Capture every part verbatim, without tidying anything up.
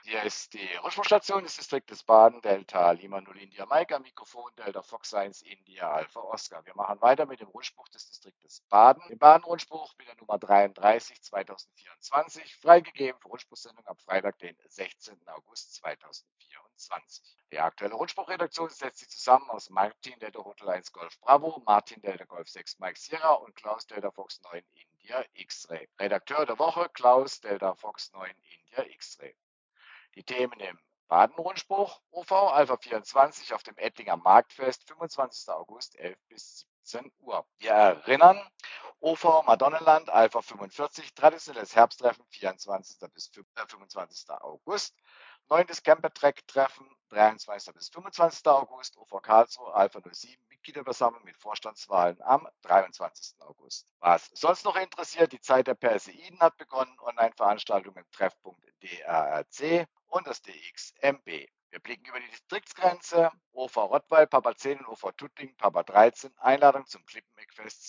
Hier ist die Rundfunkstation des Distriktes Baden, Delta Lima Null India Mike am Mikrofon, Delta Fox eins India Alpha Oscar. Wir machen weiter mit dem Rundspruch des Distriktes Baden. Im Baden-Rundspruch mit der Nummer dreiunddreißig zweitausendvierundzwanzig, freigegeben für Rundspruchsendung am Freitag, den sechzehnten August zweitausendvierundzwanzig. Die aktuelle Rundspruchredaktion setzt sich zusammen aus Martin Delta Hotel eins Golf Bravo, Martin Delta Golf sechs Mike Sierra und Klaus Delta Fox neun India X-Ray. Redakteur der Woche Klaus Delta Fox neun India X-Ray. Die Themen im Baden-Rundspruch: O V Alpha vierundzwanzig auf dem Ettlinger Marktfest, fünfundzwanzigster August, elf bis siebzehn Uhr. Wir erinnern: O V Madonnenland Alpha fünfundvierzig, traditionelles Herbsttreffen, vierundzwanzigster bis fünfundzwanzigster August. Neuntes Camper-Track-Treffen, dreiundzwanzigster bis fünfundzwanzigster August. O V Karlsruhe Alpha null sieben, Mitgliederversammlung mit Vorstandswahlen am dreiundzwanzigsten August. Was sonst noch interessiert: Die Zeit der Perseiden hat begonnen, Online-Veranstaltungen im Treffpunkt D R R C und das D X M B. Wir blicken über die Distriktsgrenze: O V Rottweil, Papa zehn und O V Tuttlingen, Papa dreizehn, Einladung zum Klippenbeckfest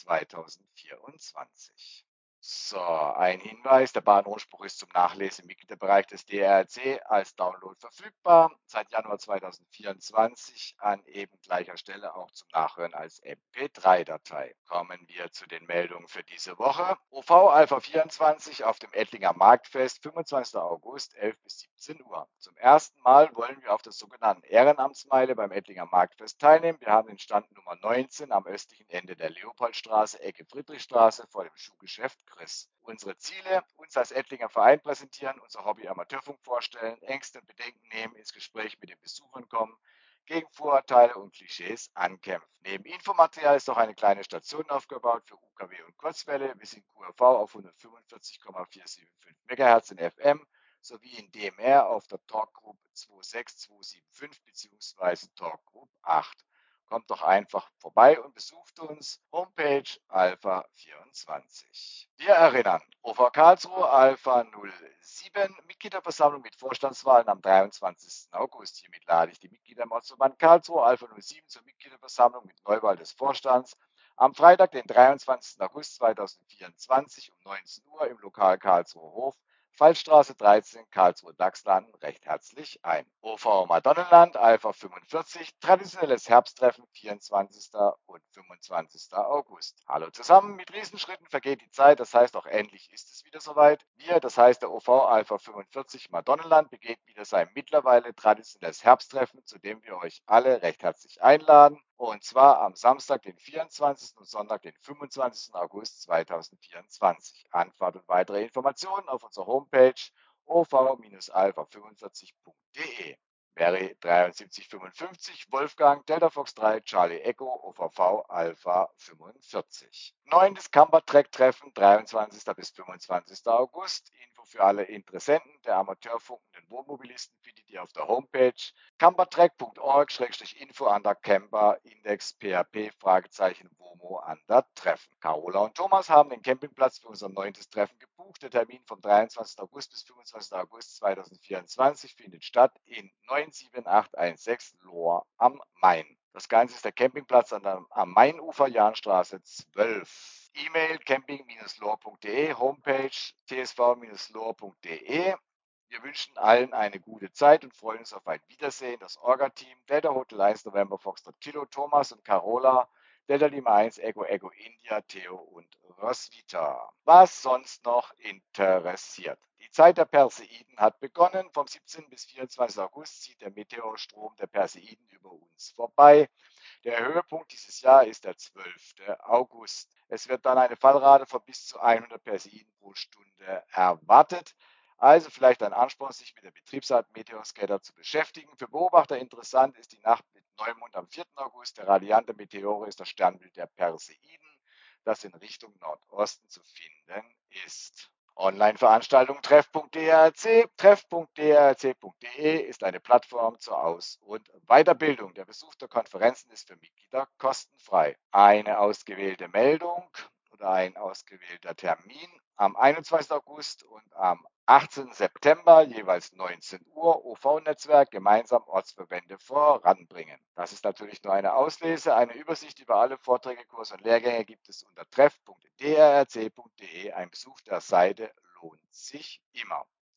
zweitausendvierundzwanzig. So, ein Hinweis: Der Baden-Rundspruch ist zum Nachlesen im Mitgliederbereich des D R R C als Download verfügbar, seit Januar zweitausendvierundzwanzig an eben gleicher Stelle auch zum Nachhören als M P drei Datei. Kommen wir zu den Meldungen für diese Woche. O V Alpha vierundzwanzig auf dem Ettlinger Marktfest, fünfundzwanzigster August, elf bis siebzehn Uhr. Zum ersten Mal wollen wir auf der sogenannten Ehrenamtsmeile beim Ettlinger Marktfest teilnehmen. Wir haben den Stand Nummer neunzehn am östlichen Ende der Leopoldstraße, Ecke Friedrichstraße, vor dem Schuhgeschäft Chris. Unsere Ziele: Uns als Ettlinger Verein präsentieren, unser Hobby Amateurfunk vorstellen, Ängste und Bedenken nehmen, ins Gespräch mit den Besuchern kommen, gegen Vorurteile und Klischees ankämpfen. Neben Infomaterial ist auch eine kleine Station aufgebaut für U K W und Kurzwelle. Wir sind Q R V auf hundertfünfundvierzig Komma vierhundertfünfundsiebzig Megahertz in F M sowie in D M R auf der Talk Group sechs zwei sieben fünf bzw. Talk Group acht. Kommt doch einfach vorbei und besucht uns. Homepage Alpha vierundzwanzig. Wir erinnern: O V Karlsruhe Alpha null sieben, Mitgliederversammlung mit Vorstandswahlen am dreiundzwanzigsten August. Hiermit lade ich die Mitglieder im Ortsverband Karlsruhe Alpha null sieben zur Mitgliederversammlung mit Neuwahl des Vorstands am Freitag, den dreiundzwanzigsten August zweitausendvierundzwanzig um neunzehn Uhr im Lokal Karlsruhe Hof, Fallstraße dreizehn, Karlsruhe Dachslanden, recht herzlich ein. O V Madonnenland Alpha fünfundvierzig, traditionelles Herbsttreffen, vierundzwanzigster und fünfundzwanzigster August. Hallo zusammen, mit Riesenschritten vergeht die Zeit, das heißt auch endlich ist es wieder soweit. Wir, das heißt der O V Alpha fünfundvierzig Madonnenland, begeht wieder sein mittlerweile traditionelles Herbsttreffen, zu dem wir euch alle recht herzlich einladen. Und zwar am Samstag, den vierundzwanzigsten und Sonntag, den fünfundzwanzigsten August zweitausendvierundzwanzig. Anfahrt und weitere Informationen auf unserer Homepage o v alpha fünfundvierzig punkt de. Mary dreiundsiebzig fünfundfünfzig, Wolfgang Delta Fox drei, Charlie Echo, O V V Alpha fünfundvierzig. Neuntes Camper-Track-Treffen, dreiundzwanzigster bis fünfundzwanzigster August. Info für alle Interessenten der Amateurfunkenden Wohnmobilisten findet ihr auf der Homepage campertrack punkt org info under camper index php Fragezeichen womo under Treffen. Carola und Thomas haben den Campingplatz für unser neuntes Treffen gebucht. Der Termin vom dreiundzwanzigsten August bis fünfundzwanzigsten August zweitausendvierundzwanzig findet statt in neun sieben acht eins sechs Lohr am Main. Das Ganze ist der Campingplatz an der, am Mainufer, Jahnstraße zwölf. E-Mail camping lohr punkt de, Homepage t s v lohr punkt de. Wir wünschen allen eine gute Zeit und freuen uns auf ein Wiedersehen. Das Orga-Team Delta Hotel eins November Foxtrot Kilo, Thomas und Carola, Delta Lima eins Echo Echo India, Theo und Roswitha. Was sonst noch interessiert: Die Zeit der Perseiden hat begonnen. Vom siebzehnten bis vierundzwanzigsten August zieht der Meteorstrom der Perseiden über uns vorbei. Der Höhepunkt dieses Jahr ist der zwölfte August. Es wird dann eine Fallrate von bis zu hundert Perseiden pro Stunde erwartet. Also vielleicht ein Ansporn, sich mit der Betriebsart Meteoscatter zu beschäftigen. Für Beobachter interessant ist die Nacht mit Neumond am vierten August. Der radiante Meteore ist das Sternbild der Perseiden, das in Richtung Nordosten zu finden ist. Online-Veranstaltung treff punkt d r c. treff punkt d r c punkt de ist eine Plattform zur Aus- und Weiterbildung. Der Besuch der Konferenzen ist für Mitglieder kostenfrei. Eine ausgewählte Meldung oder ein ausgewählter Termin am einundzwanzigsten August und am achtzehnten September, jeweils neunzehn Uhr, O V-Netzwerk gemeinsam Ortsverbände voranbringen. Das ist natürlich nur eine Auslese. Eine Übersicht über alle Vorträge, Kurse und Lehrgänge gibt es unter treff punkt d r c punkt de. Ein Besuch der Seite lohnt sich immer.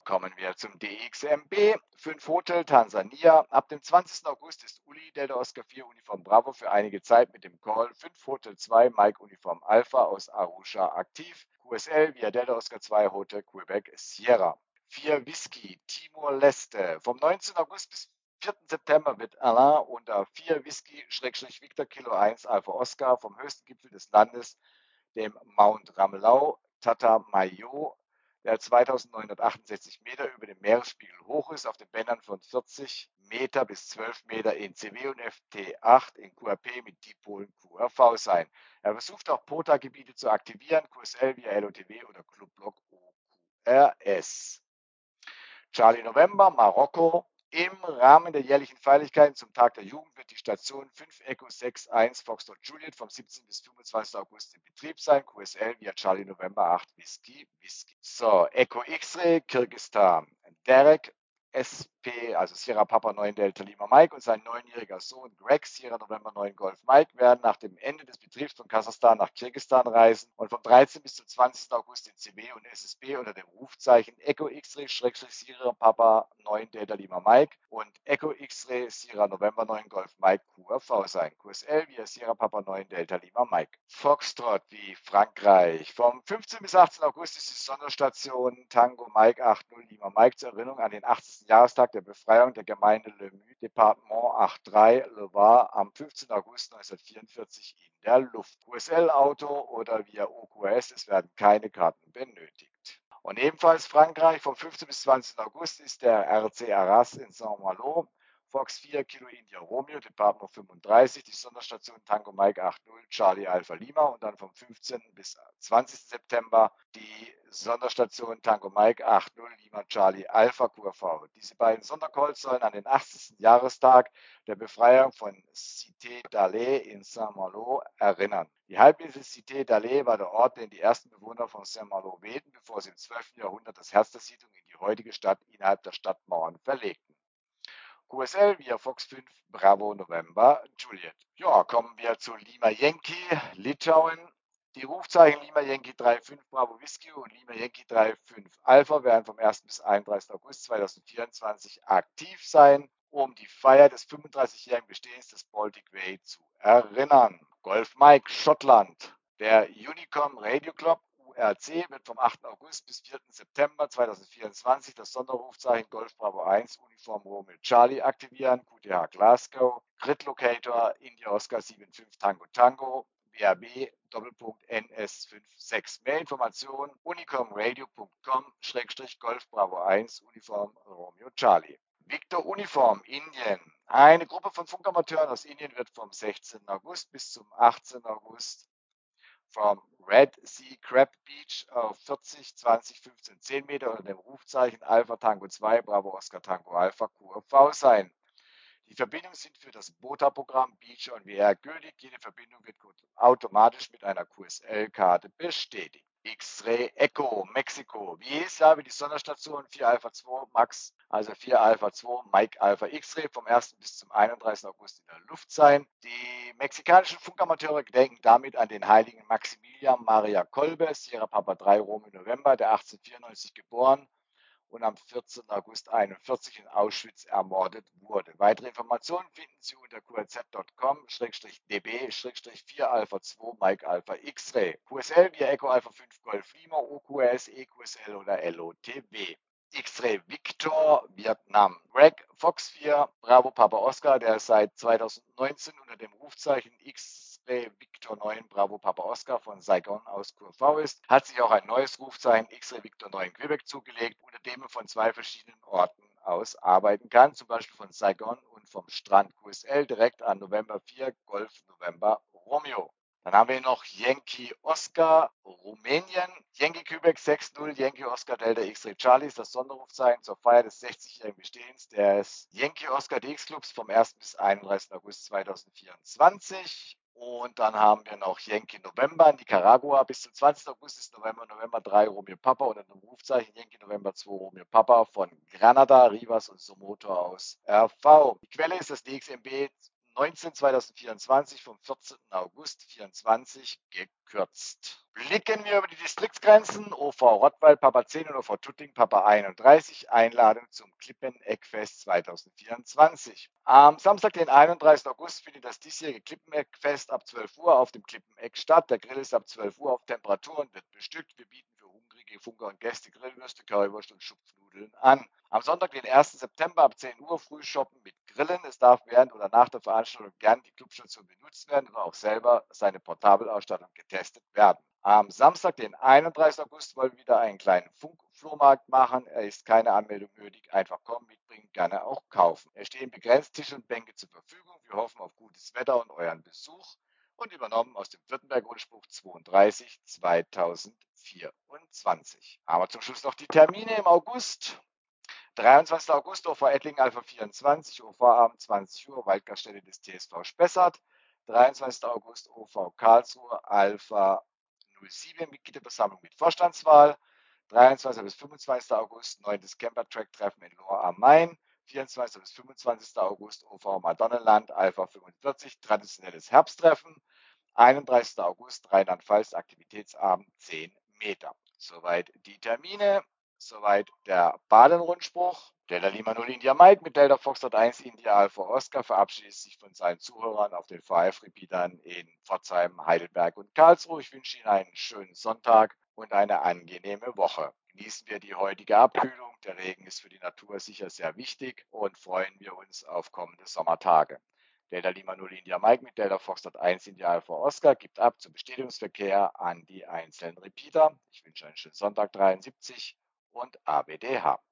Kommen wir zum D X M B, fünf Hotel Tansania. Ab dem zwanzigsten August ist Uli Delta Oscar vier Uniform Bravo für einige Zeit mit dem Call fünf Hotel zwei Mike Uniform Alpha aus Arusha aktiv. Q S L via Delta Oscar zwei Hotel Quebec Sierra. vier Whisky Timor-Leste. Vom neunzehnten August bis vierten September wird Alain unter vier Whisky-Victor Kilo eins Alpha Oscar vom höchsten Gipfel des Landes, dem Mount Ramelau, Tatamayo, der zweitausendneunhundertachtundsechzig Meter über dem Meeresspiegel hoch ist, auf den Bändern von vierzig Meter bis zwölf Meter in C W und F T acht in Q R P mit Dipolen Q R V sein. Er versucht auch P O T A-Gebiete zu aktivieren, Q S L via L O T W oder Clubblock O Q R S. Charlie November, Marokko. Im Rahmen der jährlichen Feierlichkeiten zum Tag der Jugend wird die Station fünf Echo sechs eins Foxtrot Juliet vom siebzehnten bis fünfundzwanzigsten August in Betrieb sein. Q S L via Charlie November acht Whisky Whisky. So, Echo X-Ray, Kirgisistan. Derek S P, also Sierra Papa neun Delta Lima Mike und sein neunjähriger Sohn Greg Sierra November neun Golf Mike werden nach dem Ende des Betriebs von Kasachstan nach Kirgisistan reisen und vom dreizehnten bis zum zwanzigsten August in C W und S S B unter dem Rufzeichen Echo X-Ray Sierra Papa neun Delta Lima Mike und Echo X-Ray Sierra November neun Golf Mike Q R V sein. Q S L via Sierra Papa neun Delta Lima Mike. Foxtrot wie Frankreich. Vom fünfzehnten bis achtzehnten August ist die Sonderstation Tango Mike acht null Lima Mike zur Erinnerung an den achtzigsten Jahrestag der Befreiung der Gemeinde Le Mue, Departement acht drei Le Var am fünfzehnten August neunzehnhundertvierundvierzig in der Luft. Q S L-Auto oder via O Q S, es werden keine Karten benötigt. Und ebenfalls Frankreich, vom fünfzehnten bis zwanzigsten August ist der R C Arras in Saint-Malo, Fox vier Kilo India Romeo, Departement fünfunddreißig, die Sonderstation Tango Mike acht null Charlie Alpha Lima und dann vom fünfzehnten bis zwanzigsten September die Sonderstation Tango Mike acht null Lima Charlie Alpha Q R V. Diese beiden Sondercalls sollen an den achtzigsten Jahrestag der Befreiung von Cité d'Alais in Saint-Malo erinnern. Die Halbinsel Cité d'Alais war der Ort, den die ersten Bewohner von Saint-Malo wählten, bevor sie im zwölften Jahrhundert das Herz der Siedlung in die heutige Stadt innerhalb der Stadtmauern verlegten. Q S L via Fox fünf Bravo November Juliet. Ja, kommen wir zu Lima Yankee, Litauen. Die Rufzeichen Lima Yankee drei fünf Bravo Whisky und Lima Yankee drei fünf Alpha werden vom ersten bis einunddreißigsten August zweitausendvierundzwanzig aktiv sein, um die Feier des fünfunddreißigjährigen Bestehens des Baltic Way zu erinnern. Golf Mike, Schottland. Der Unicom Radio Club U R C wird vom achten August bis vierten September zweitausendvierundzwanzig das Sonderrufzeichen Golf Bravo eins Uniform Romeo Charlie aktivieren, Q T H Glasgow, Grid Locator India Oscar sieben fünf Tango Tango, B R B Doppelpunkt N S sechsundfünfzig. Mehr Informationen unicomradio punkt com Schrägstrich Golf Bravo eins Uniform Romeo Charlie. Victor Uniform Indien. Eine Gruppe von Funkamateuren aus Indien wird vom sechzehnten August bis zum achtzehnten August vom Red Sea Crab Beach auf vierzig, zwanzig, fünfzehn, zehn Meter unter dem Rufzeichen Alpha Tango zwei Bravo Oscar Tango Alpha Q R V sein. Die Verbindungen sind für das BOTA-Programm Beach und W R gültig. Jede Verbindung wird automatisch mit einer Q S L-Karte bestätigt. X-Ray Echo Mexiko. Wie jedes Jahr wird die Sonderstation vier Alpha zwei Max, also vier Alpha zwei Mike Alpha X-Ray vom ersten bis zum einunddreißigsten August in der Luft sein. Die mexikanischen Funkamateure gedenken damit an den heiligen Maximilian Maria Kolbe, Sierra Papa drei Romeo November, der achtzehnhundertvierundneunzig geboren und am vierzehnten August einundvierzig in Auschwitz ermordet wurde. Weitere Informationen finden Sie unter q r z punkt com d b vier Alpha zwei Mike Alpha X-Ray. Q S L via Echo Alpha fünf Golf Lima, O Q S, E Q S L oder L O T W. X-Ray Victor, Vietnam. Greg Fox vier Bravo Papa Oscar, der seit zweitausendneunzehn unter dem Rufzeichen X-Ray Victor neun Bravo Papa Oscar von Saigon aus Q R V ist, hat sich auch ein neues Rufzeichen X-Ray Victor neun Quebec zugelegt, unter dem er von zwei verschiedenen Orten aus arbeiten kann, zum Beispiel von Saigon und vom Strand. Q S L direkt an November vier Golf November Romeo. Dann haben wir noch Yankee Oscar, Rumänien. Yankee Quebec sechs null, Yankee Oscar Delta X-Ray Charlie ist das Sonderrufzeichen zur Feier des sechzigjährigen Bestehens des Yankee Oscar D X Clubs vom ersten bis einunddreißigsten August zweitausendvierundzwanzig. Und dann haben wir noch Yankee November, Nicaragua. Bis zum zwanzigsten August ist November, November drei Romeo Papa unter dem Rufzeichen Yankee November zwei Romeo Papa von Granada, Rivas und Somoto aus R V. Die Quelle ist das D X M B neunzehn zweitausendvierundzwanzig vom vierzehnten August vierundzwanzig gekürzt. Blicken wir über die Distriktsgrenzen. O V Rottweil, Papa zehn und O V Tutting, Papa einunddreißig. Einladung zum Klippeneckfest zweitausendvierundzwanzig. Am Samstag, den einunddreißigsten August, findet das diesjährige Klippeneckfest ab zwölf Uhr auf dem Klippeneck statt. Der Grill ist ab zwölf Uhr auf Temperatur und wird bestückt. Wir bieten für hungrige Funker und Gäste Grillwürste, Currywurst und Schupfnudeln an. Am Sonntag, den ersten September ab zehn Uhr früh shoppen mit Grillen. Es darf während oder nach der Veranstaltung gern die Clubstation benutzt werden oder auch selber seine Portabelausstattung getestet werden. Am Samstag, den einunddreißigsten August, wollen wir wieder einen kleinen Flohmarkt machen. Er ist keine Anmeldung nötig. Einfach kommen, mitbringen, gerne auch kaufen. Es stehen begrenzt Tische und Bänke zur Verfügung. Wir hoffen auf gutes Wetter und euren Besuch. Und übernommen aus dem Württemberg-Rundspruch zweiunddreißig zweitausendvierundzwanzig. Aber zum Schluss noch die Termine im August. dreiundzwanzigsten August O V Ettlingen Alpha vierundzwanzig, O V Abend zwanzig Uhr, Waldgaststätte des T S V Spessart. dreiundzwanzigsten August O V Karlsruhe Alpha null sieben, Mitgliederversammlung mit Vorstandswahl. dreiundzwanzigsten bis fünfundzwanzigsten August neuntes Camper-Track-Treffen in Lohr am Main. vierundzwanzigsten bis fünfundzwanzigsten August O V Madonnenland Alpha fünfundvierzig, traditionelles Herbsttreffen. einunddreißigsten August Rheinland-Pfalz Aktivitätsabend zehn Meter. Soweit die Termine. Soweit der Baden-Rundspruch. Delta Lima null India Mike mit Delta Foxtrot eins India Alpha Oscar verabschiedet sich von seinen Zuhörern auf den V H F-Repeatern in Pforzheim, Heidelberg und Karlsruhe. Ich wünsche Ihnen einen schönen Sonntag und eine angenehme Woche. Genießen wir die heutige Abkühlung. Der Regen ist für die Natur sicher sehr wichtig und freuen wir uns auf kommende Sommertage. Delta Lima null India Mike mit Delta Foxtrot eins India Alpha Oscar gibt ab zum Bestätigungsverkehr an die einzelnen Repeater. Ich wünsche einen schönen Sonntag dreiundsiebzig und A B D H.